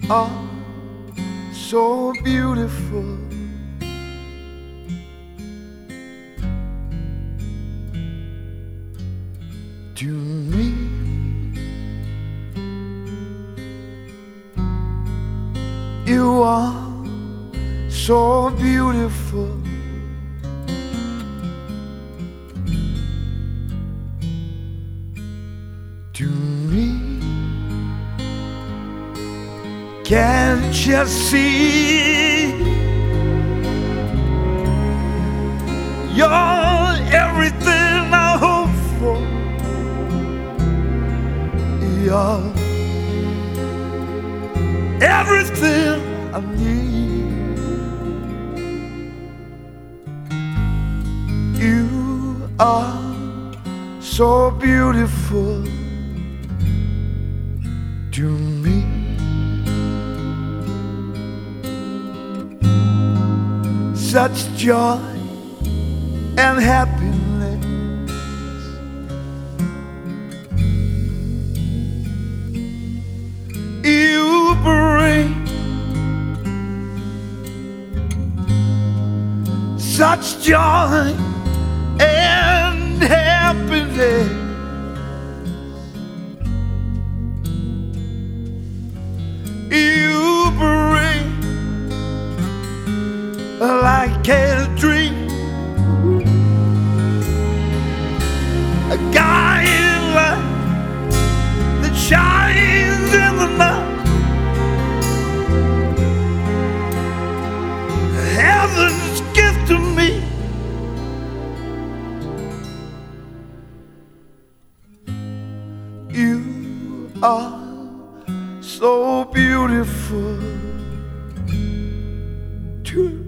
are so beautiful. To me, you are so beautiful. To me, can't you see? You're everything I hope for. You're everything I need. You are so beautiful to me. Such joy and happiness you bring, such joy and happiness you bring, like a dream, a guiding light that shines in the night. Heaven's gift to me. You are so beautiful to